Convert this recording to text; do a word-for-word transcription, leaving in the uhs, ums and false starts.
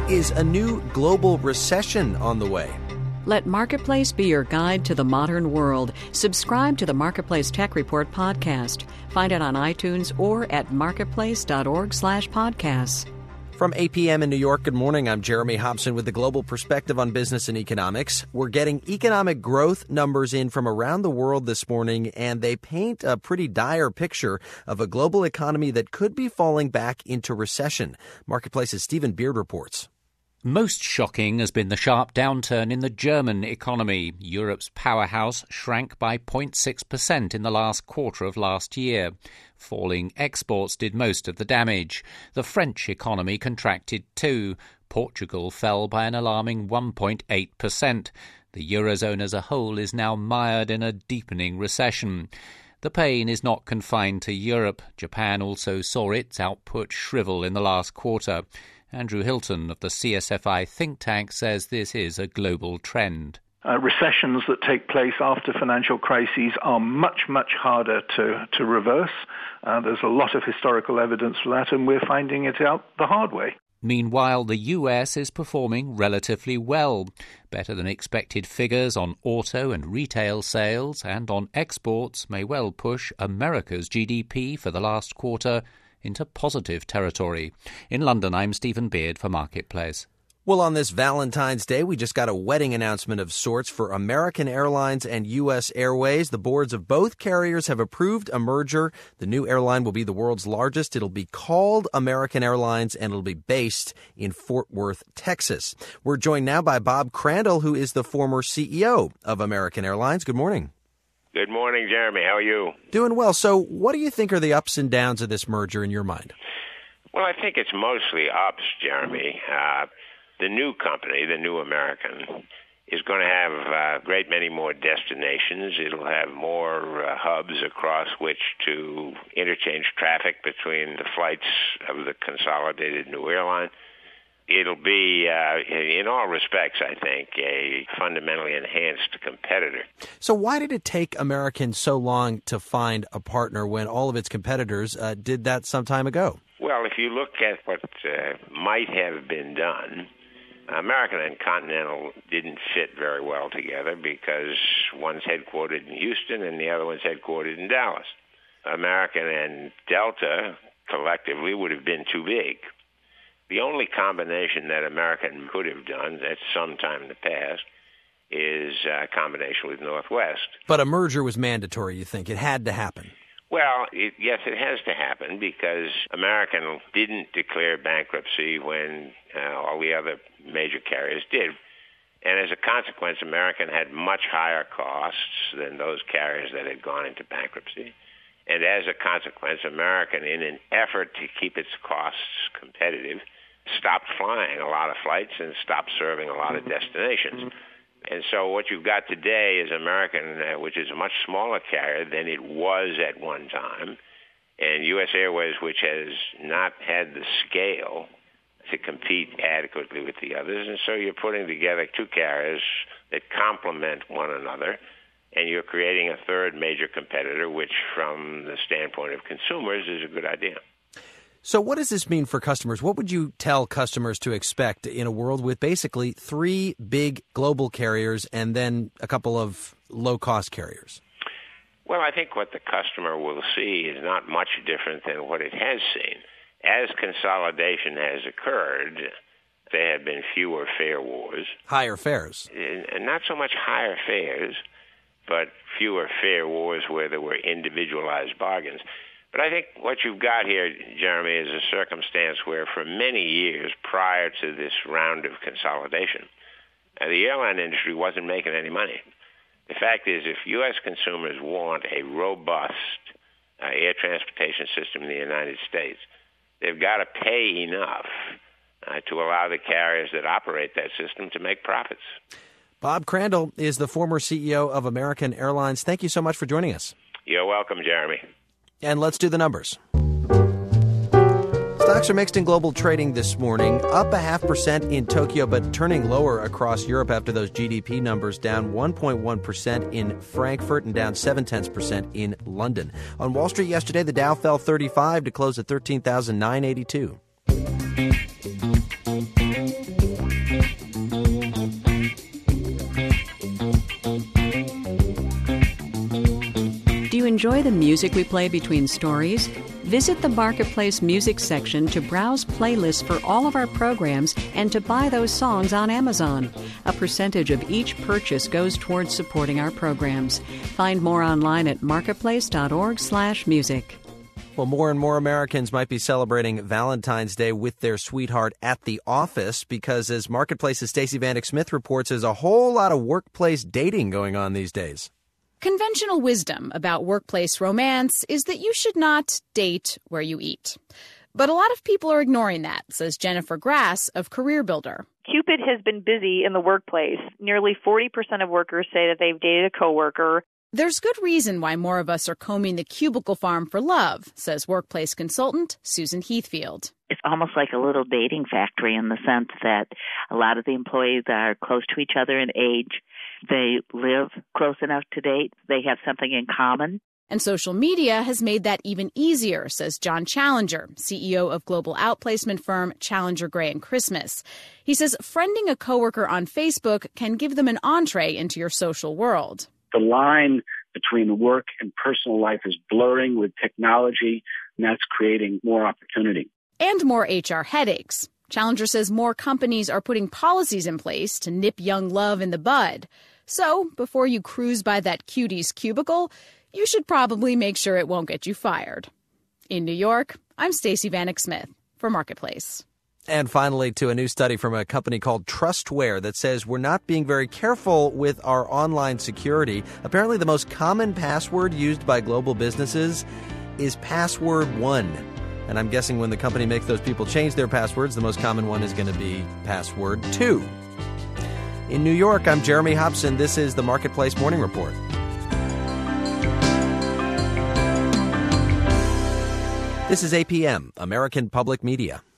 Is a new global recession on the way? Let Marketplace be your guide to the modern world. Subscribe to the Marketplace Tech Report podcast. Find it on iTunes or at marketplace.org slash podcasts. From eight p.m. in New York, good morning. I'm Jeremy Hobson with the Global Perspective on Business and Economics. We're getting economic growth numbers in from around the world this morning, and they paint a pretty dire picture of a global economy that could be falling back into recession. Marketplace's Stephen Beard reports. Most shocking has been the sharp downturn in the German economy. Europe's powerhouse shrank by zero point six percent in the last quarter of last year. Falling exports did most of the damage. The French economy contracted too. Portugal fell by an alarming one point eight percent. The Eurozone as a whole is now mired in a deepening recession. The pain is not confined to Europe. Japan also saw its output shrivel in the last quarter. Andrew Hilton of the C S F I think tank says this is a global trend. Uh, recessions that take place after financial crises are much, much harder to, to reverse. Uh, there's a lot of historical evidence for that, and we're finding it out the hard way. Meanwhile, the U S is performing relatively well. Better than expected figures on auto and retail sales and on exports may well push America's G D P for the last quarter into positive territory. In London, I'm Stephen Beard for Marketplace. Well, on this Valentine's Day, we just got a wedding announcement of sorts for American Airlines and U S Airways. The boards of both carriers have approved a merger. The new airline will be the world's largest. It'll be called American Airlines, and it'll be based in Fort Worth, Texas. We're joined now by Bob Crandall, who is the former C E O of American Airlines. Good morning. Good morning, Jeremy. How are you? Doing well. So what do you think are the ups and downs of this merger in your mind? Well, I think it's mostly ups, Jeremy. Uh, the new company, the new American, is going to have a great many more destinations. It'll have more uh, hubs across which to interchange traffic between the flights of the consolidated new airline. It'll be, uh, in all respects, I think, a fundamentally enhanced competitor. So why did it take American so long to find a partner when all of its competitors uh, did that some time ago? Well, if you look at what uh, might have been done, American and Continental didn't fit very well together because one's headquartered in Houston and the other one's headquartered in Dallas. American and Delta collectively would have been too big. The only combination that American could have done at some time in the past is a combination with Northwest. But a merger was mandatory, you think? It had to happen. Well, it, yes, it has to happen because American didn't declare bankruptcy when uh, all the other major carriers did. And as a consequence, American had much higher costs than those carriers that had gone into bankruptcy. And as a consequence, American, in an effort to keep its costs competitive, stopped flying a lot of flights and stopped serving a lot of destinations. And so what you've got today is American, uh, which is a much smaller carrier than it was at one time, and U S Airways, which has not had the scale to compete adequately with the others. And so you're putting together two carriers that complement one another, and you're creating a third major competitor, which from the standpoint of consumers is a good idea. So what does this mean for customers? What would you tell customers to expect in a world with basically three big global carriers and then a couple of low-cost carriers? Well, I think what the customer will see is not much different than what it has seen. As consolidation has occurred, there have been fewer fare wars. Higher fares. And not so much higher fares, but fewer fare wars where there were individualized bargains. But I think what you've got here, Jeremy, is a circumstance where for many years prior to this round of consolidation, uh, the airline industry wasn't making any money. The fact is, if U S consumers want a robust uh, air transportation system in the United States, they've got to pay enough uh, to allow the carriers that operate that system to make profits. Bob Crandall is the former C E O of American Airlines. Thank you so much for joining us. You're welcome, Jeremy. And let's do the numbers. Stocks are mixed in global trading this morning, up a half percent in Tokyo, but turning lower across Europe after those G D P numbers, down one point one percent in Frankfurt and down seven tenths percent in London. On Wall Street yesterday, the Dow fell thirty-five to close at thirteen thousand nine hundred eighty-two. enjoy the music we play between stories? Visit the Marketplace Music section to browse playlists for all of our programs and to buy those songs on Amazon. A percentage of each purchase goes towards supporting our programs. Find more online at marketplace.org slash music. Well, more and more Americans might be celebrating Valentine's Day with their sweetheart at the office because, as Marketplace's Stacey Vanek Smith reports, there's a whole lot of workplace dating going on these days. Conventional wisdom about workplace romance is that you should not date where you eat. But a lot of people are ignoring that, says Jennifer Grass of Career Builder. Cupid has been busy in the workplace. Nearly forty percent of workers say that they've dated a coworker. There's good reason why more of us are combing the cubicle farm for love, says workplace consultant Susan Heathfield. It's almost like a little dating factory in the sense that a lot of the employees are close to each other in age. They live close enough to date. They have something in common. And social media has made that even easier, says John Challenger, C E O of global outplacement firm Challenger Gray and Christmas. He says friending a coworker on Facebook can give them an entree into your social world. The line between work and personal life is blurring with technology, and that's creating more opportunity. And more H R headaches. Challenger says more companies are putting policies in place to nip young love in the bud. So, before you cruise by that cutie's cubicle, you should probably make sure it won't get you fired. In New York, I'm Stacey Vanek Smith for Marketplace. And finally, to a new study from a company called Trustware that says we're not being very careful with our online security. Apparently, the most common password used by global businesses is password one. And I'm guessing when the company makes those people change their passwords, the most common one is going to be password two. In New York, I'm Jeremy Hobson. This is the Marketplace Morning Report. This is A P M, American Public Media.